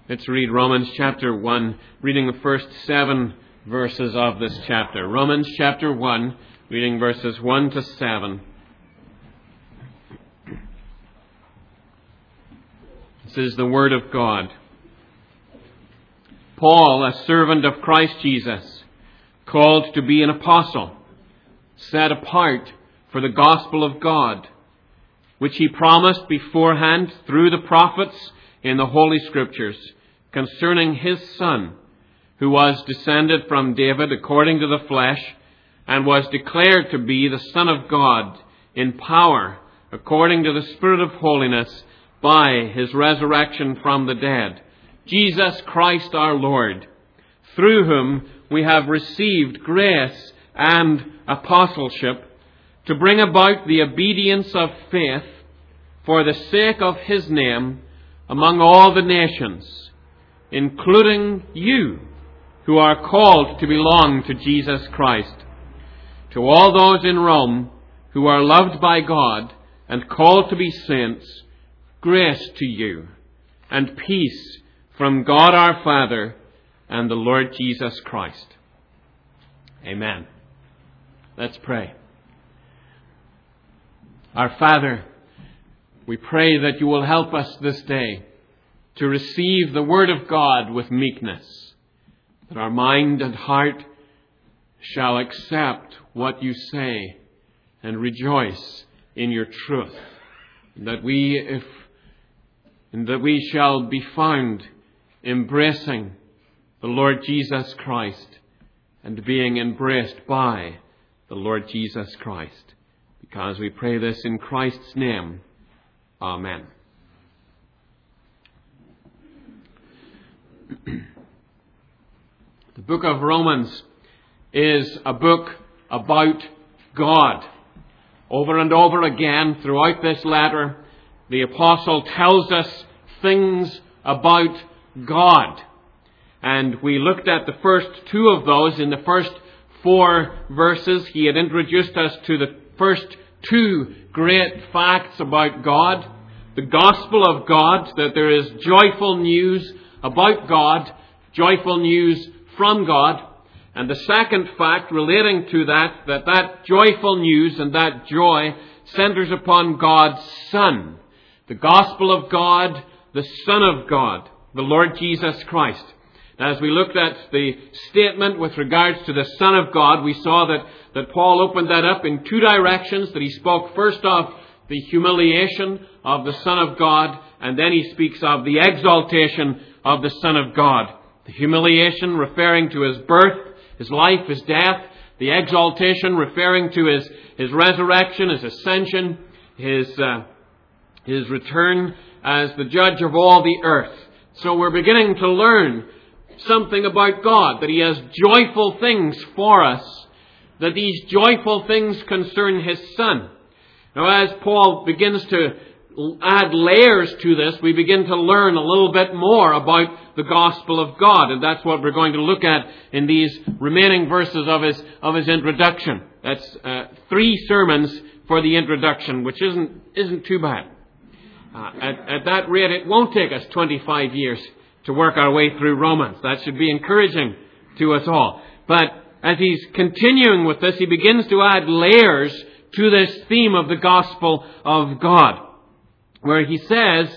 Let's read Romans chapter 1, reading the first 7 verses of this chapter. Romans chapter 1, reading verses 1 to 7. This is the Word of God. Paul, a servant of Christ Jesus, called to be an apostle, set apart for the gospel of God, which he promised beforehand through the prophets in the Holy Scriptures, concerning his Son, who was descended from David according to the flesh, and was declared to be the Son of God in power, according to the Spirit of holiness, by his resurrection from the dead, Jesus Christ our Lord, through whom we have received grace and apostleship, to bring about the obedience of faith for the sake of his name among all the nations, including you who are called to belong to Jesus Christ. To all those in Rome who are loved by God and called to be saints, grace to you and peace from God our Father and the Lord Jesus Christ. Amen. Let's pray. Our Father, we pray that you will help us this day to receive the Word of God with meekness, that our mind and heart shall accept what you say and rejoice in your truth, and that we shall be found embracing the Lord Jesus Christ and being embraced by the Lord Jesus Christ. Because we pray this in Christ's name. Amen. The book of Romans is a book about God. Over and over again throughout this letter, the apostle tells us things about God. And we looked at the first two of those in the first 4 verses. He had introduced us to the first 2 great facts about God. The gospel of God, that there is joyful news about God, joyful news from God. And the second fact relating to that joyful news and that joy centers upon God's Son. The gospel of God, the Son of God, the Lord Jesus Christ. As we looked at the statement with regards to the Son of God, we saw that Paul opened that up in 2 directions, that he spoke first of the humiliation of the Son of God, and then he speaks of the exaltation of the Son of God. The humiliation referring to his birth, his life, his death. The exaltation referring to his resurrection, his ascension, his return as the judge of all the earth. So we're beginning to learn something about God, that he has joyful things for us, that these joyful things concern his Son. Now, as Paul begins to add layers to this, we begin to learn a little bit more about the gospel of God, and that's what we're going to look at in these remaining verses of his introduction. That's 3 sermons for the introduction, which isn't too bad. At that rate, it won't take us 25 years to work our way through Romans. That should be encouraging to us all. But as he's continuing with this, he begins to add layers to this theme of the gospel of God, where he says,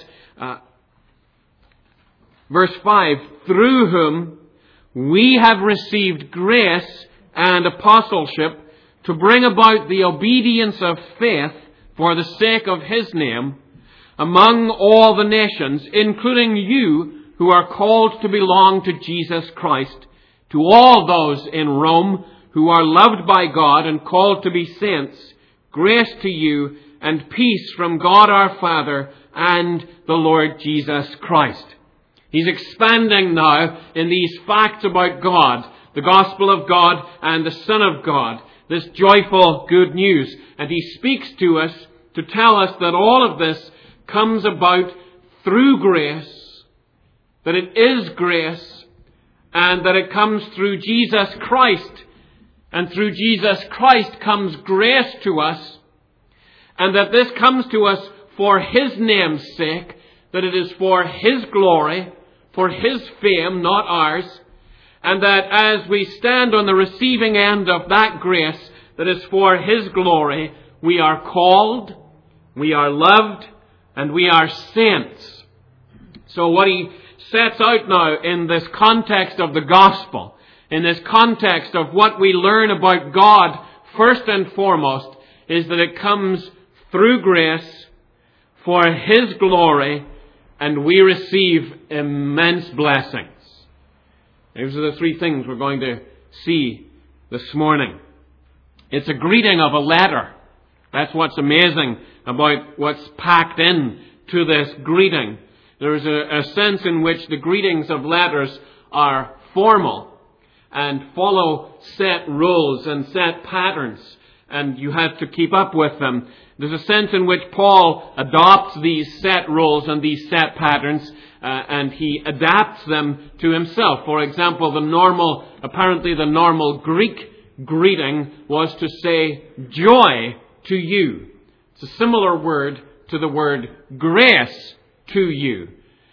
verse 5, through whom we have received grace and apostleship to bring about the obedience of faith for the sake of his name among all the nations, including you who are called to belong to Jesus Christ, to all those in Rome who are loved by God and called to be saints, grace to you and peace from God our Father and the Lord Jesus Christ. He's expanding now in these facts about God, the gospel of God and the Son of God, this joyful good news. And he speaks to us to tell us that all of this comes about through grace, that it is grace, and that it comes through Jesus Christ. And through Jesus Christ comes grace to us, and that this comes to us for his name's sake, that it is for his glory, for His fame, not ours, and that as we stand on the receiving end of that grace that is for His glory, we are called, we are loved, and we are saints. So what he sets out now in this context of the gospel, in this context of what we learn about God, first and foremost, is that it comes through grace for His glory, and we receive immense blessings. These are the three things we're going to see this morning. It's a greeting of a letter. That's what's amazing about what's packed in to this greeting. There is a sense in which the greetings of letters are formal and follow set rules and set patterns, and you have to keep up with them. There's a sense in which Paul adopts these set rules and these set patterns, and he adapts them to himself. For example, apparently the normal Greek greeting was to say joy to you. It's a similar word to the word grace to you.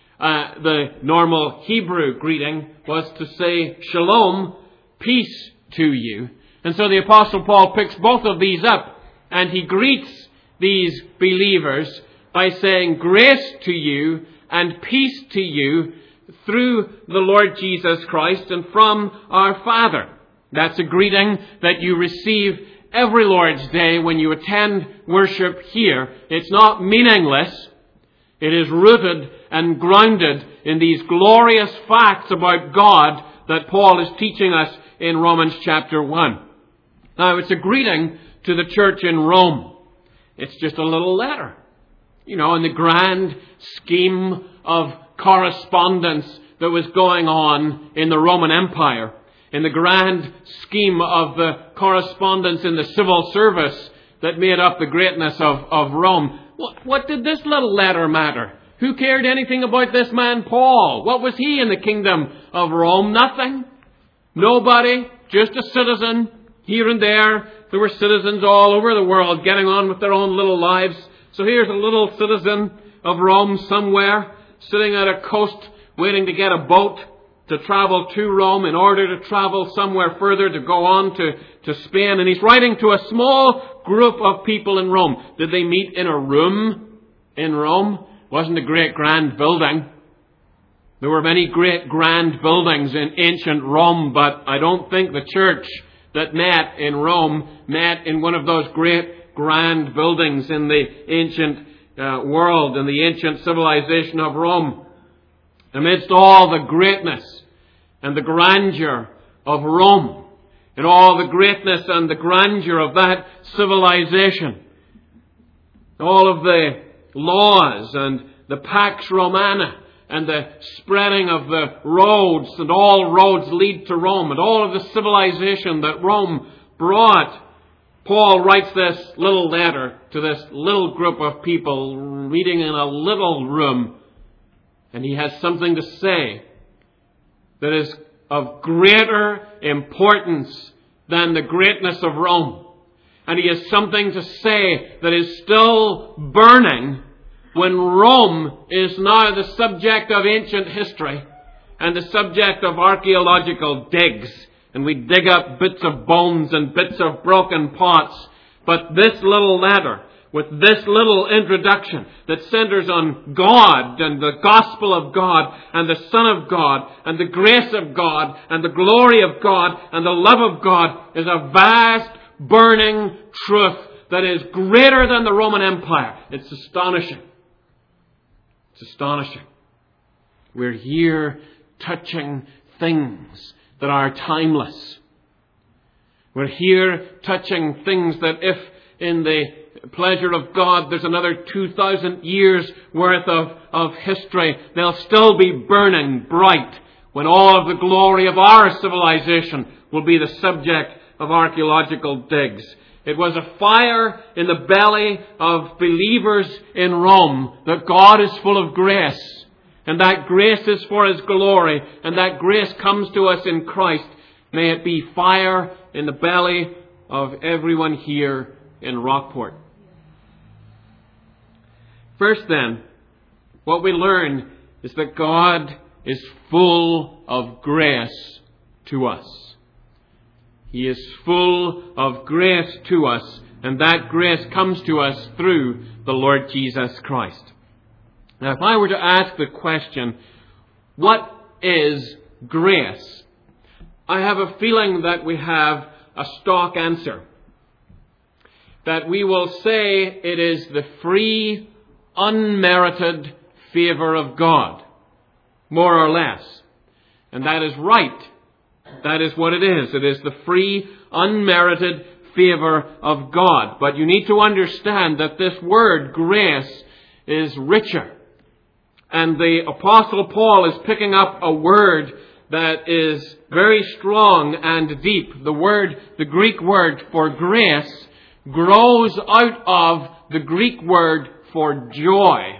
The normal Hebrew greeting was to say shalom, peace to you. And so the Apostle Paul picks both of these up, and he greets these believers by saying grace to you and peace to you through the Lord Jesus Christ and from our Father. That's a greeting that you receive every Lord's Day when you attend worship here. It's not meaningless. It is rooted and grounded in these glorious facts about God that Paul is teaching us in Romans chapter 1. Now, it's a greeting to the church in Rome. It's just a little letter. In the grand scheme of correspondence that was going on in the Roman Empire, in the grand scheme of the correspondence in the civil service that made up the greatness of Rome, what did this little letter matter? Who cared anything about this man Paul? What was he in the kingdom of Rome? Nothing. Nobody. Just a citizen here and there. There were citizens all over the world getting on with their own little lives. So here's a little citizen of Rome somewhere, sitting at a coast waiting to get a boat to travel to Rome in order to travel somewhere further to go on to Spain. And he's writing to a small group of people in Rome. Did they meet in a room in Rome? Wasn't a great grand building. There were many great grand buildings in ancient Rome, but I don't think the church that met in Rome met in one of those great grand buildings in the ancient world, in the ancient civilization of Rome. Amidst all the greatness and the grandeur of Rome, and all the greatness and the grandeur of that civilization, all of the laws and the Pax Romana and the spreading of the roads, and all roads lead to Rome, and all of the civilization that Rome brought, Paul writes this little letter to this little group of people meeting in a little room. And he has something to say that is of greater importance than the greatness of Rome. And he has something to say that is still burning when Rome is now the subject of ancient history and the subject of archaeological digs. And we dig up bits of bones and bits of broken pots. But this little letter, with this little introduction that centers on God and the gospel of God and the Son of God and the grace of God and the glory of God and the love of God, is a vast, burning truth that is greater than the Roman Empire. It's astonishing. It's astonishing. We're here touching things that are timeless. We're here touching things that, if in the pleasure of God there's another 2,000 years worth of history, they'll still be burning bright when all of the glory of our civilization will be the subject of archaeological digs. It was a fire in the belly of believers in Rome that God is full of grace. And that grace is for His glory. And that grace comes to us in Christ. May it be fire in the belly of everyone here in Rockport. First then, what we learn is that God is full of grace to us. He is full of grace to us, and that grace comes to us through the Lord Jesus Christ. Now, if I were to ask the question, what is grace? I have a feeling that we have a stock answer. That we will say it is the free, unmerited favor of God, more or less. And that is right. That is what it is. It is the free, unmerited favor of God. But you need to understand that this word, grace, is richer. And the Apostle Paul is picking up a word that is very strong and deep. The Greek word for grace, grows out of the Greek word for joy.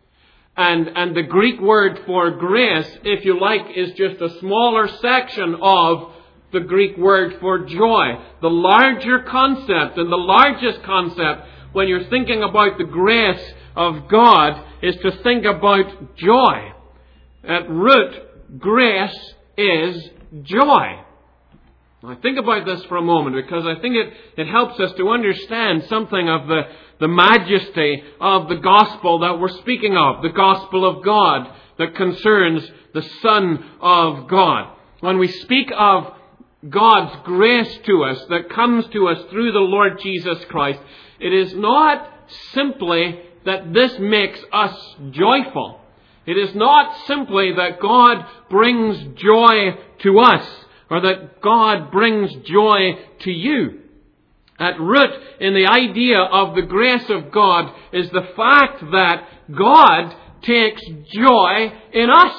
And the Greek word for grace, if you like, is just a smaller section of the Greek word for joy. The larger concept and the largest concept when you're thinking about the grace of God is to think about joy. At root, grace is joy. Now, think about this for a moment, because I think it helps us to understand something of the majesty of the gospel that we're speaking of, the gospel of God that concerns the Son of God. When we speak of God's grace to us that comes to us through the Lord Jesus Christ, it is not simply that this makes us joyful. It is not simply that God brings joy to us, or that God brings joy to you. At root in the idea of the grace of God is the fact that God takes joy in us.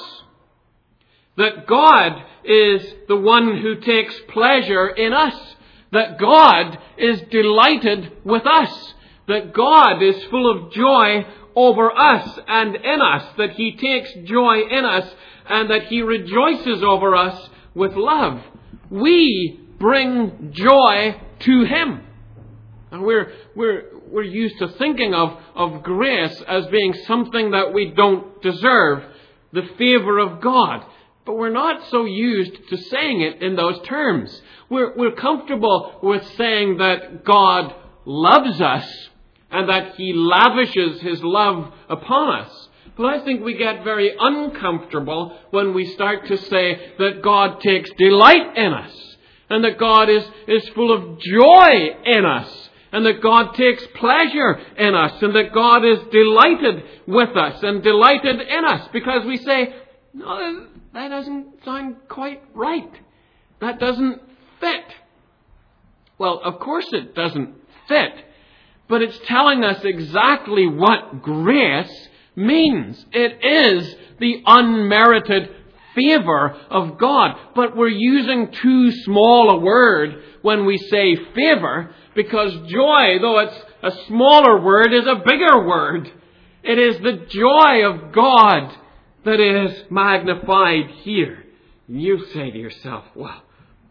That God is the one who takes pleasure in us. That God is delighted with us. That God is full of joy over us and in us. That He takes joy in us and that He rejoices over us with love. We bring joy to Him. And we're used to thinking of grace as being something that we don't deserve, the favor of God. But we're not so used to saying it in those terms. We're comfortable with saying that God loves us and that He lavishes His love upon us. But I think we get very uncomfortable when we start to say that God takes delight in us, and that God is full of joy in us, and that God takes pleasure in us, and that God is delighted with us and delighted in us, because we say, no, that doesn't sound quite right. That doesn't fit. Well, of course it doesn't fit, but it's telling us exactly what grace means. It is the unmerited favor of God. But we're using too small a word when we say favor, because joy, though it's a smaller word, is a bigger word. It is the joy of God that is magnified here. You say to yourself, well,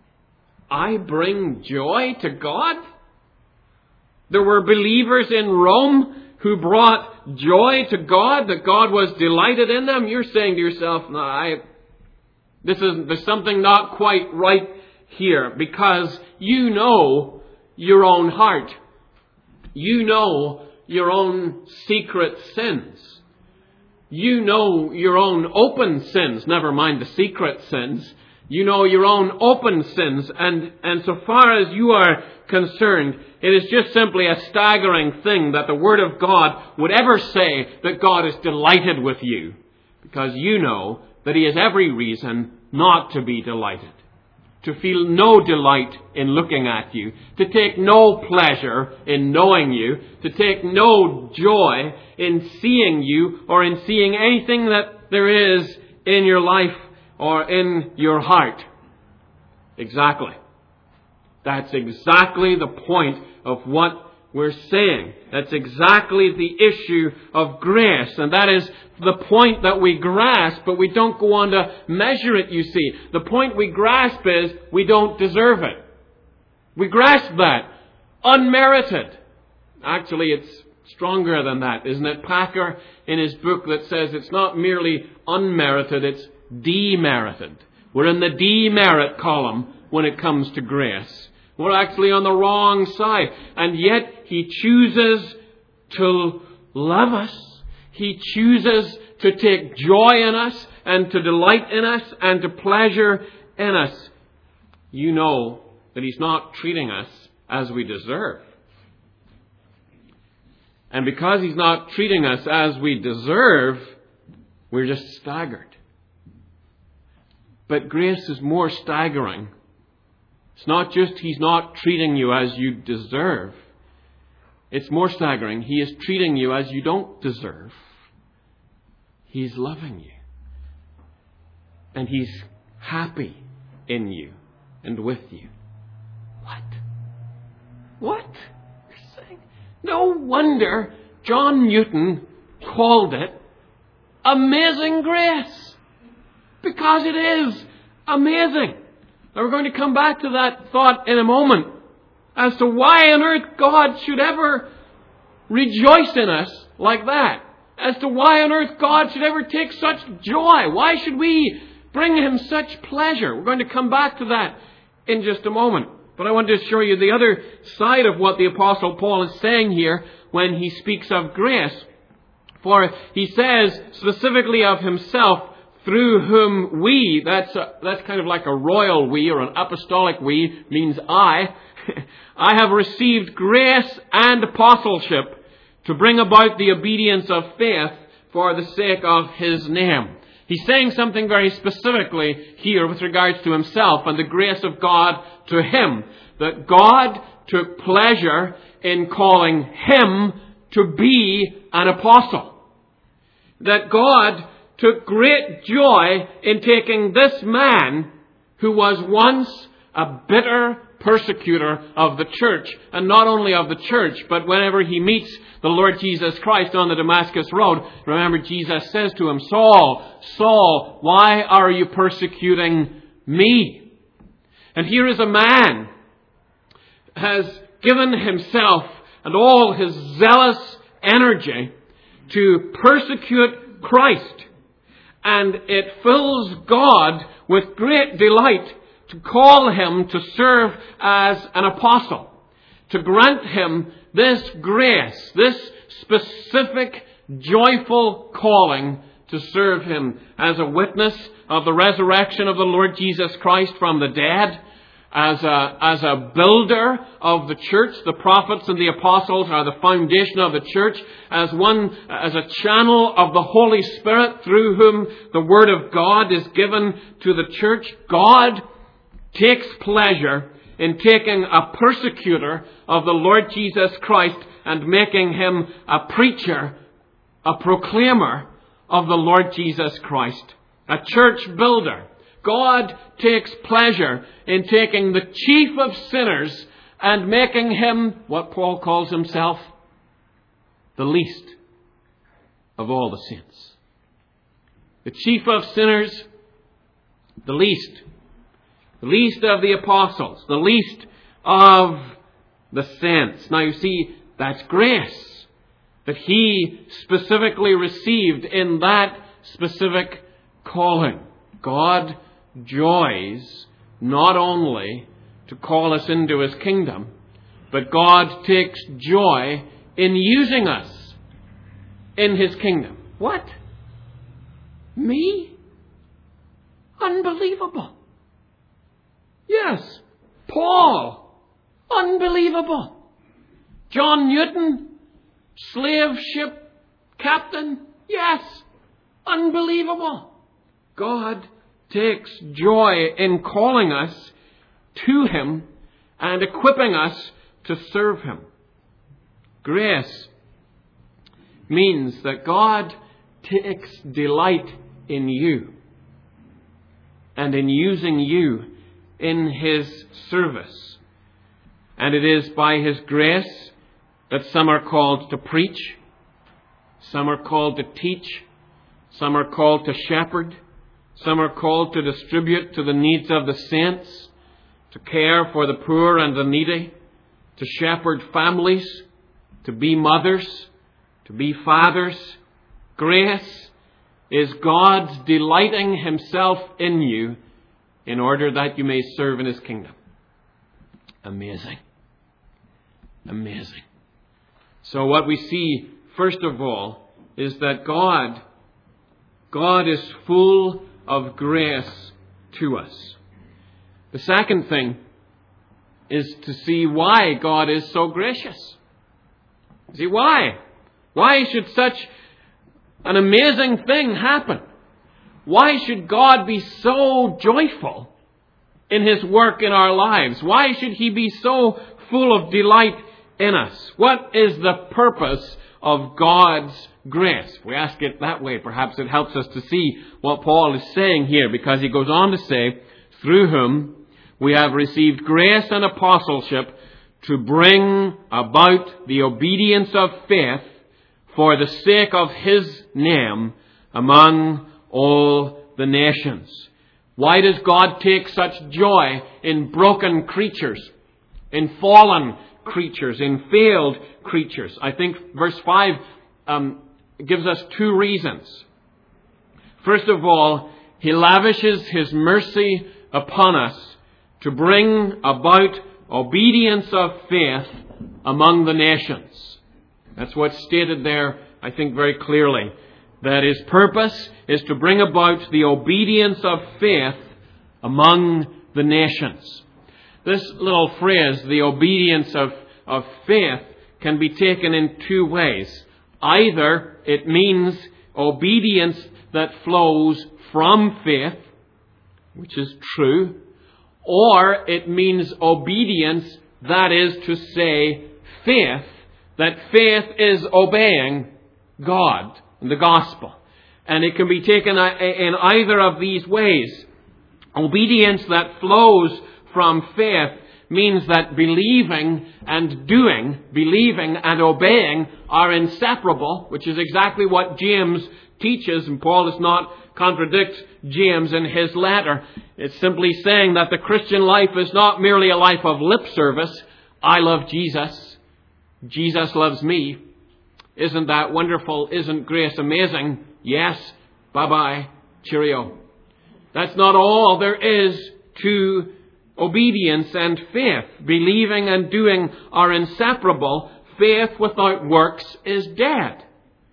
I bring joy to God? There were believers in Rome who brought joy to God, that God was delighted in them. You're saying to yourself, no, there's something not quite right here, because you know your own heart. You know your own secret sins. You know your own open sins, never mind the secret sins. You know your own open sins, and so far as you are concerned, it is just simply a staggering thing that the Word of God would ever say that God is delighted with you, because you know that He has every reason not to be delighted, to feel no delight in looking at you, to take no pleasure in knowing you, to take no joy in seeing you or in seeing anything that there is in your life or in your heart. Exactly. That's exactly the point of what we're saying. That's exactly the issue of grace. And that is the point that we grasp, but we don't go on to measure it, you see. The point we grasp is we don't deserve it. We grasp that. Unmerited. Actually, it's stronger than that, isn't it? Packer, in his book, that says it's not merely unmerited, it's demerited. We're in the demerit column when it comes to grace. We're actually on the wrong side. And yet He chooses to love us. He chooses to take joy in us and to delight in us and to pleasure in us. You know that He's not treating us as we deserve. And because He's not treating us as we deserve, we're just staggered. But grace is more staggering. It's not just He's not treating you as you deserve. It's more staggering. He is treating you as you don't deserve. He's loving you. And He's happy in you and with you. What? You're saying? No wonder John Newton called it amazing grace. Because it is amazing. Now we're going to come back to that thought in a moment as to why on earth God should ever rejoice in us like that. As to why on earth God should ever take such joy. Why should we bring Him such pleasure? We're going to come back to that in just a moment. But I want to show you the other side of what the Apostle Paul is saying here when he speaks of grace. For he says specifically of himself, through whom we, that's kind of like a royal we or an apostolic we, means I have received grace and apostleship to bring about the obedience of faith for the sake of His name. He's saying something very specifically here with regards to himself and the grace of God to him. That God took pleasure in calling him to be an apostle. That God took great joy in taking this man who was once a bitter persecutor of the church, and not only of the church, but whenever he meets the Lord Jesus Christ on the Damascus Road, remember Jesus says to him, Saul, Saul, why are you persecuting me? And here is a man has given himself and all his zealous energy to persecute Christ. And it fills God with great delight to call him to serve as an apostle, to grant him this grace, this specific, joyful calling to serve him as a witness of the resurrection of the Lord Jesus Christ from the dead, as a builder of the church. The prophets and the apostles are the foundation of the church, as a channel of the Holy Spirit through whom the Word of God is given to the church. God takes pleasure in taking a persecutor of the Lord Jesus Christ and making him a preacher, a proclaimer of the Lord Jesus Christ, a church builder. God takes pleasure in taking the chief of sinners and making him, what Paul calls himself, the least of all the saints. The chief of sinners, the least. The least of the apostles, the least of the saints. Now you see, that's grace that he specifically received in that specific calling. God joys not only to call us into His kingdom, but God takes joy in using us in His kingdom. What? Me? Unbelievable. Yes, Paul, unbelievable. John Newton, slave ship captain, yes, unbelievable. God takes joy in calling us to Him and equipping us to serve Him. Grace means that God takes delight in you and in using you in His service. And it is by His grace that some are called to preach, some are called to teach, some are called to shepherd, some are called to distribute to the needs of the saints, to care for the poor and the needy, to shepherd families, to be mothers, to be fathers. Grace is God's delighting himself in you in order that you may serve in his kingdom. Amazing. Amazing. So what we see, first of all, is that God is full of grace to us. The second thing is to see why God is so gracious. See, why? Why should such an amazing thing happen? Why should God be so joyful in his work in our lives? Why should he be so full of delight in us? What is the purpose of God's grace? If we ask it that way, perhaps it helps us to see what Paul is saying here, because he goes on to say, through whom we have received grace and apostleship to bring about the obedience of faith for the sake of his name among all the nations. Why does God take such joy in broken creatures, in fallen creatures, in failed creatures? I think verse 5 gives us two reasons. First of all, he lavishes his mercy upon us to bring about obedience of faith among the nations. That's what's stated there, I think, very clearly. That his purpose is to bring about the obedience of faith among the nations. This little phrase, the obedience of faith, can be taken in two ways. Either it means obedience that flows from faith, which is true, or it means obedience, that is to say, faith, that faith is obeying God and the gospel. And it can be taken in either of these ways. Obedience that flows from faith means that believing and doing, believing and obeying are inseparable, which is exactly what James teaches, and Paul does not contradict James in his letter. It's simply saying that the Christian life is not merely a life of lip service. I love Jesus. Jesus loves me. Isn't that wonderful? Isn't grace amazing? Yes. Bye-bye. Cheerio. That's not all there is to obedience and faith. Believing and doing are inseparable. Faith without works is dead.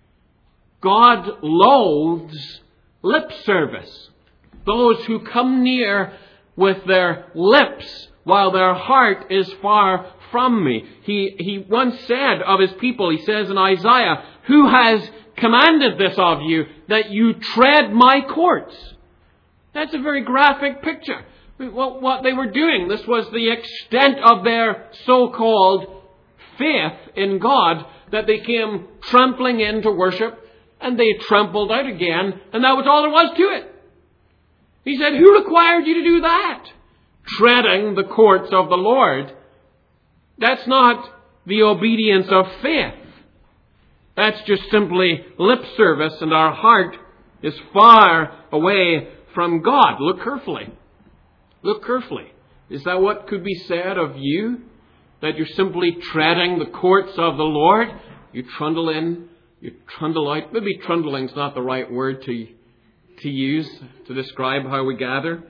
God loathes lip service. Those who come near with their lips while their heart is far from me. He once said of his people, he says in Isaiah, who has commanded this of you, that you tread my courts? That's a very graphic picture. What they were doing, this was the extent of their so-called faith in God, that they came trampling in to worship, and they trampled out again, and that was all there was to it. He said, who required you to do that? Treading the courts of the Lord. That's not the obedience of faith. That's just simply lip service, and our heart is far away from God. Look carefully. Look carefully. Is that what could be said of you? That you're simply treading the courts of the Lord? You trundle in, you trundle out. Maybe trundling's not the right word to use to describe how we gather.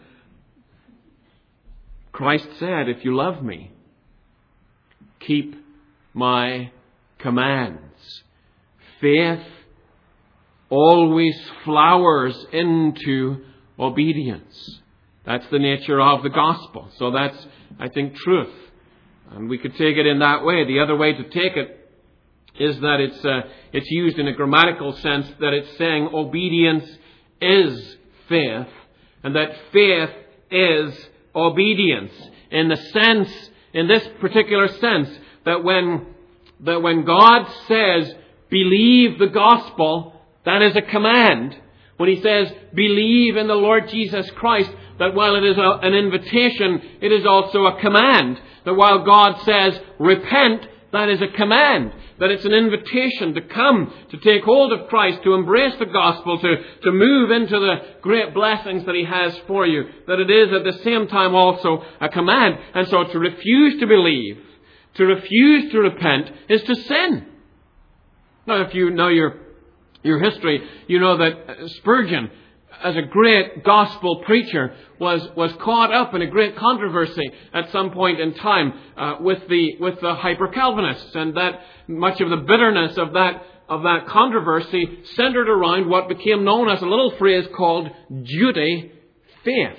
Christ said, if you love me, keep my commands. Faith always flowers into obedience. That's the nature of the gospel. So that's, I think, truth. And we could take it in that way. The other way to take it is that it's used in a grammatical sense, that it's saying obedience is faith, and that faith is obedience. In this particular sense, that when God says, believe the gospel, that is a command. When he says, believe in the Lord Jesus Christ, that while it is an invitation, it is also a command. That while God says, repent, that is a command. That it's an invitation to come, to take hold of Christ, to embrace the gospel, to move into the great blessings that he has for you. That it is at the same time also a command. And so to refuse to believe, to refuse to repent, is to sin. Now, if you know your your history, you know that Spurgeon, as a great gospel preacher, was caught up in a great controversy at some point in time with the hyper-Calvinists, and that much of the bitterness of that controversy centered around what became known as a little phrase called duty faith.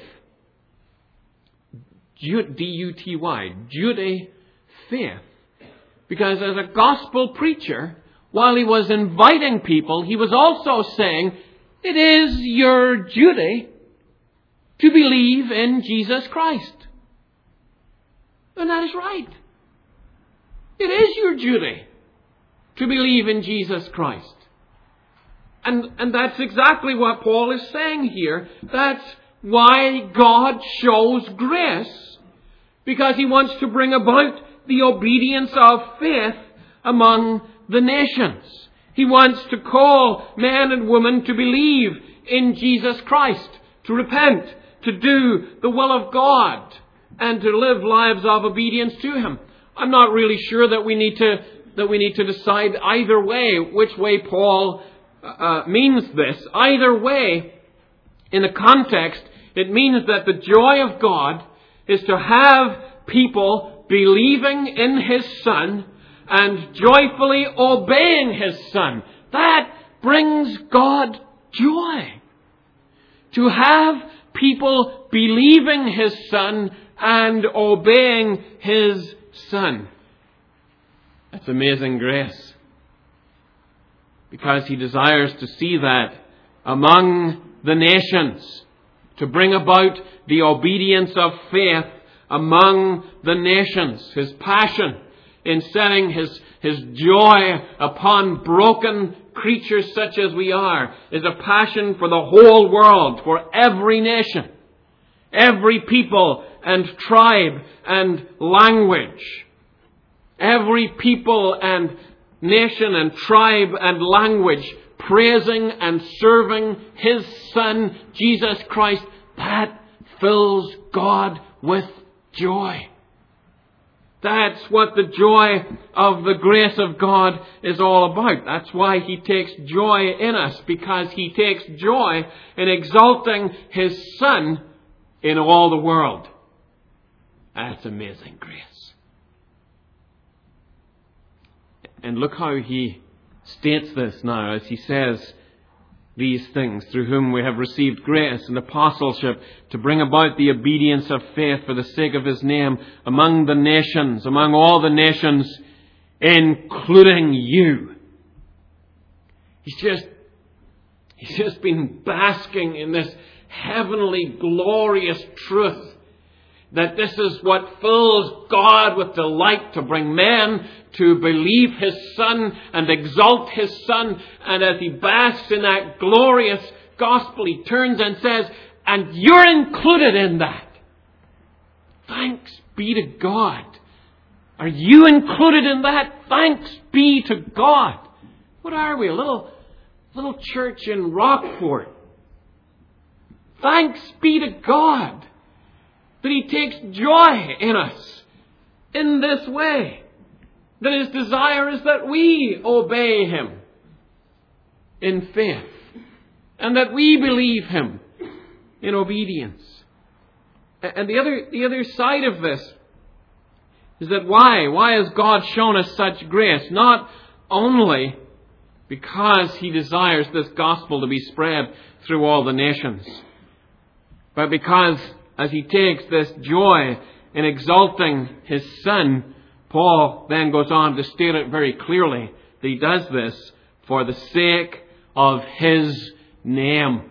D-U-T-Y, duty faith. Because as a gospel preacher, while he was inviting people, he was also saying, it is your duty to believe in Jesus Christ. And that is right. It is your duty to believe in Jesus Christ. And that's exactly what Paul is saying here. That's why God shows grace. Because He wants to bring about the obedience of faith among the nations. He wants to call men and women to believe in Jesus Christ, to repent, to do the will of God, and to live lives of obedience to Him. I'm not really sure that we need to decide either way, which way Paul means this. Either way, in the context, it means that the joy of God is to have people believing in His Son and joyfully obeying His Son. That brings God joy. To have people believing His Son and obeying His Son. That's amazing grace. Because He desires to see that among the nations, to bring about the obedience of faith among the nations. His passion in setting His joy upon broken creatures such as we are is a passion for the whole world, for every nation, every people and tribe and language. Every people and nation and tribe and language praising and serving His Son, Jesus Christ. That fills God with joy. That's what the joy of the grace of God is all about. That's why He takes joy in us, because He takes joy in exalting His Son in all the world. That's amazing grace. And look how he states this now as he says these things, through whom we have received grace and apostleship to bring about the obedience of faith for the sake of His name among the nations, among all the nations, including you. He's just been basking in this heavenly, glorious truth that this is what fills God with delight, to bring men to believe His Son and exalt His Son. And as he basks in that glorious gospel, he turns and says, and you're included in that. Thanks be to God. Are you included in that? Thanks be to God. What are we? A little church in Rockport. Thanks be to God that He takes joy in us in this way. That His desire is that we obey Him in faith. And that we believe Him in obedience. And the other side of this is that why? Why has God shown us such grace? Not only because He desires this gospel to be spread through all the nations, but because as He takes this joy in exalting His Son, Paul then goes on to state it very clearly that He does this for the sake of His name.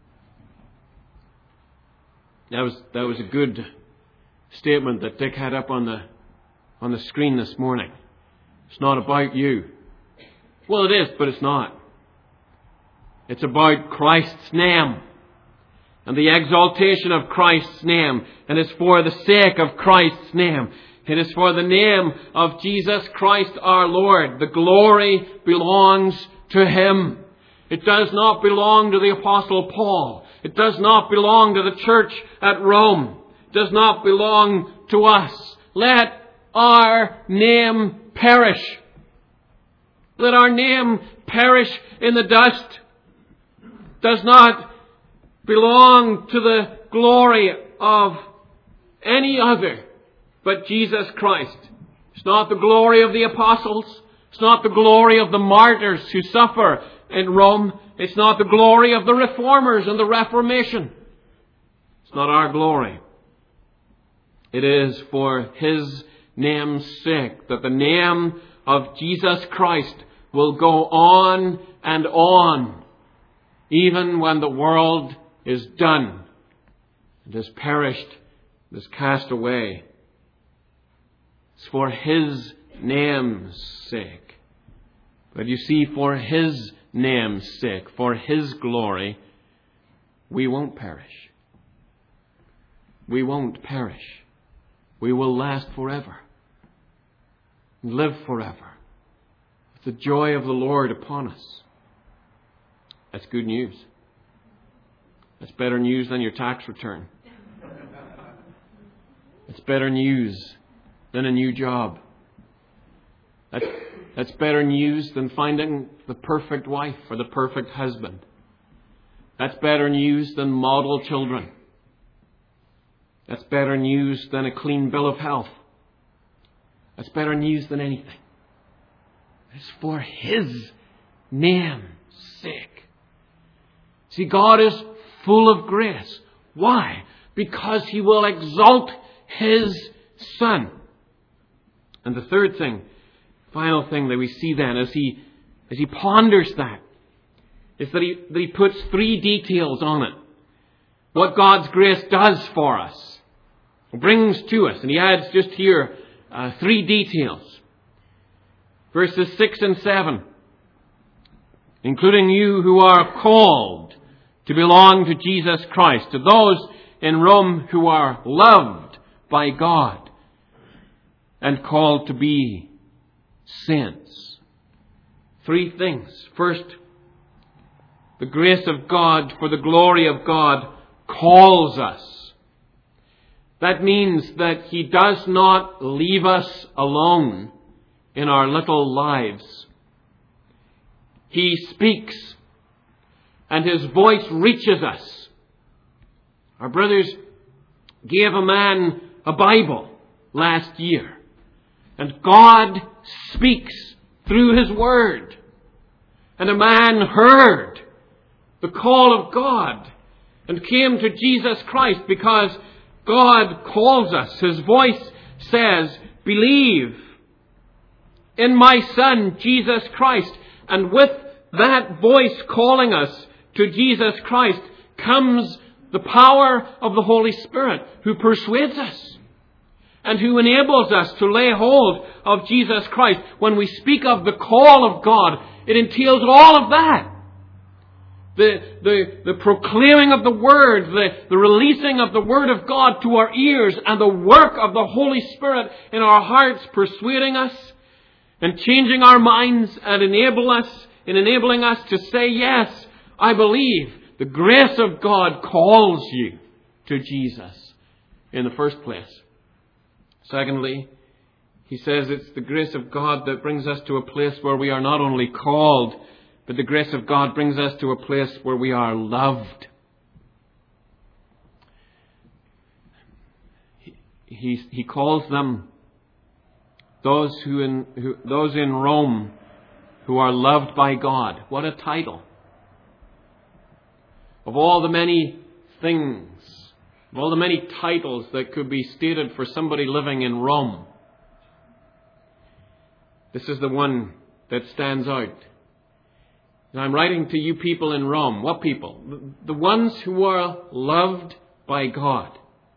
That was a good statement that Dick had up on the screen this morning. It's not about you. Well, it is, but it's not. It's about Christ's name and the exaltation of Christ's name. And it's for the sake of Christ's name. It is for the name of Jesus Christ our Lord. The glory belongs to Him. It does not belong to the Apostle Paul. It does not belong to the church at Rome. It does not belong to us. Let our name perish. Let our name perish in the dust. Does not belong to the glory of any other but Jesus Christ. It's not the glory of the apostles. It's not the glory of the martyrs who suffer in Rome. It's not the glory of the reformers and the Reformation. It's not our glory. It is for His name's sake that the name of Jesus Christ will go on and on, even when the world is done and has perished, is cast away. It's for His name's sake. But you see, for His name's sake, for His glory, we won't perish. We won't perish. We will last forever. Live forever. With the joy of the Lord upon us. That's good news. That's better news than your tax return. It's better news than a new job. That's better news than finding the perfect wife or the perfect husband. That's better news than model children. That's better news than a clean bill of health. That's better news than anything. It's for His name's sake. See, God is full of grace. Why? Because He will exalt His Son. And the third thing, final thing that we see then as he ponders that, is that he puts three details on it. What God's grace does for us, brings to us. And he adds just here three details. Verses 6 and 7. Including you who are called to belong to Jesus Christ, to those in Rome who are loved by God and called to be saints. Three things. First, the grace of God for the glory of God calls us. That means that He does not leave us alone in our little lives. He speaks, and His voice reaches us. Our brothers gave a man a Bible last year, and God speaks through His Word. And a man heard the call of God and came to Jesus Christ because God calls us. His voice says, believe in my Son, Jesus Christ. And with that voice calling us to Jesus Christ comes the power of the Holy Spirit, who persuades us and who enables us to lay hold of Jesus Christ. When we speak of the call of God, it entails all of that. The proclaiming of the Word, the releasing of the Word of God to our ears, and the work of the Holy Spirit in our hearts, persuading us and changing our minds and enabling us to say, yes, I believe. The grace of God calls you to Jesus in the first place. Secondly, he says it's the grace of God that brings us to a place where we are not only called, but the grace of God brings us to a place where we are loved. He calls them those those in Rome who are loved by God. What a title! Of all the many things, of all the many titles that could be stated for somebody living in Rome, this is the one that stands out. And I'm writing to you people in Rome. What people? The ones who are loved by God.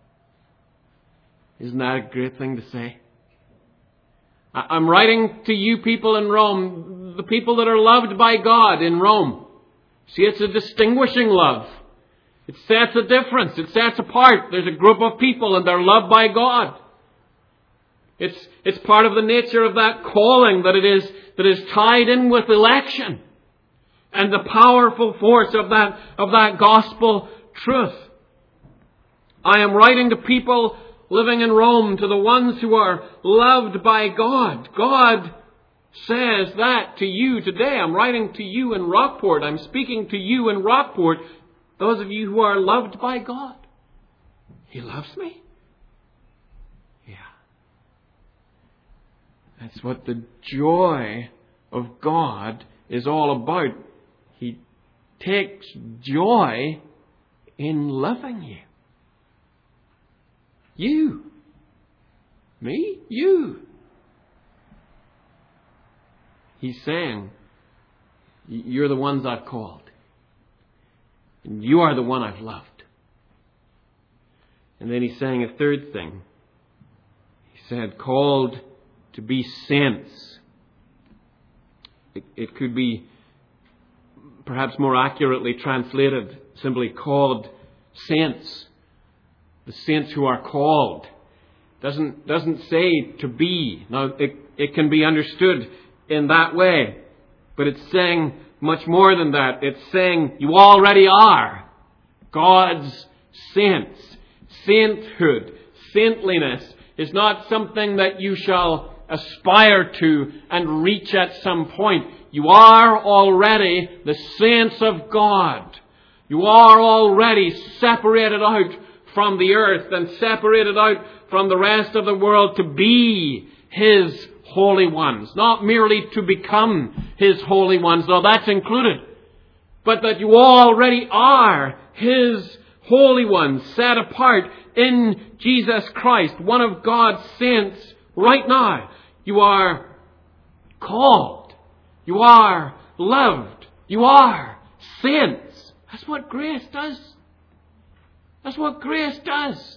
Isn't that a great thing to say? I'm writing to you people in Rome, the people that are loved by God in Rome. See, it's a distinguishing love. It sets a difference. It sets apart. There's a group of people and they're loved by God. It's part of the nature of that calling that is tied in with election and the powerful force of that gospel truth. I am writing to people living in Rome, to the ones who are loved by God. God says that to you today. I'm writing to you in Rockport. I'm speaking to you in Rockport. Those of you who are loved by God. He loves me? Yeah. That's what the joy of God is all about. He takes joy in loving you. You. Me? You. He's saying, you're the ones I've called. And you are the one I've loved. And then he's saying a third thing. He said, called to be saints. It could be perhaps more accurately translated, simply called saints. The saints who are called. Doesn't say to be. Now, it can be understood in that way. But it's saying much more than that. It's saying you already are God's saints. Sainthood, saintliness is not something that you shall aspire to and reach at some point. You are already the saints of God. You are already separated out from the earth and separated out from the rest of the world to be His holy ones. Not merely to become His holy ones, though that's included, but that you already are His holy ones, set apart in Jesus Christ, one of God's saints right now. You are called. You are loved. You are saints. That's what grace does. That's what grace does.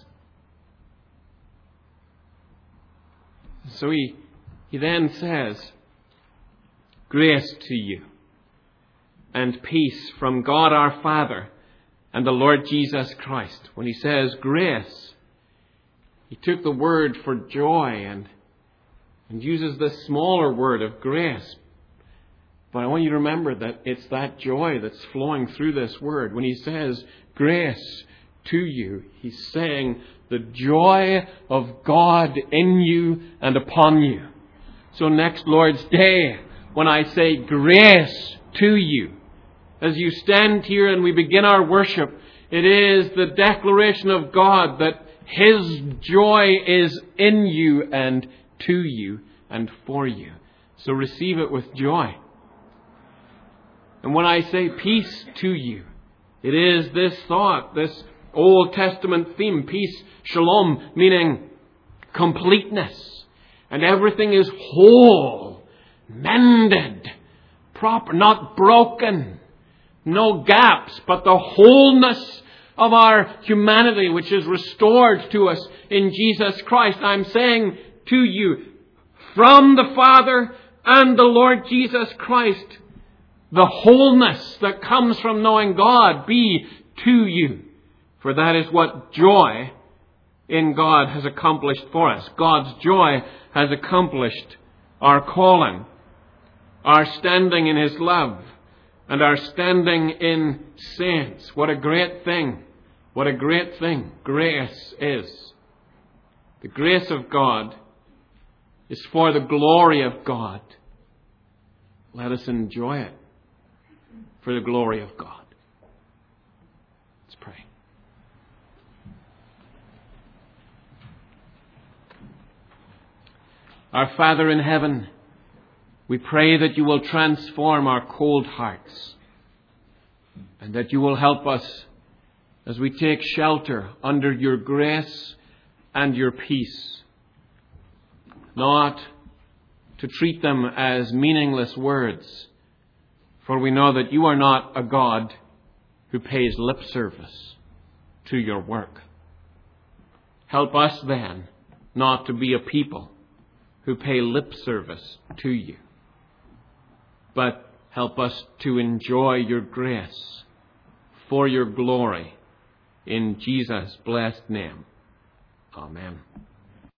So he then says, grace to you and peace from God our Father and the Lord Jesus Christ. When he says grace, he took the word for joy and uses the smaller word of grace. But I want you to remember that it's that joy that's flowing through this word. When he says grace to you, he's saying the joy of God in you and upon you. So next Lord's Day, when I say grace to you, as you stand here and we begin our worship, it is the declaration of God that His joy is in you and to you and for you. So receive it with joy. And when I say peace to you, it is this thought, this Old Testament theme, peace, shalom, meaning completeness. And everything is whole, mended, proper, not broken. No gaps, but the wholeness of our humanity, which is restored to us in Jesus Christ. I'm saying to you, from the Father and the Lord Jesus Christ, the wholeness that comes from knowing God be to you. For that is what joy in God has accomplished for us. God's joy has accomplished our calling, our standing in His love, and our standing in saints. What a great thing. What a great thing grace is. The grace of God is for the glory of God. Let us enjoy it for the glory of God. Let's pray. Our Father in heaven, we pray that you will transform our cold hearts and that you will help us as we take shelter under your grace and your peace, not to treat them as meaningless words, for we know that you are not a God who pays lip service to your work. Help us then not to be a people who pay lip service to you, but help us to enjoy your grace for your glory. In Jesus' blessed name. Amen.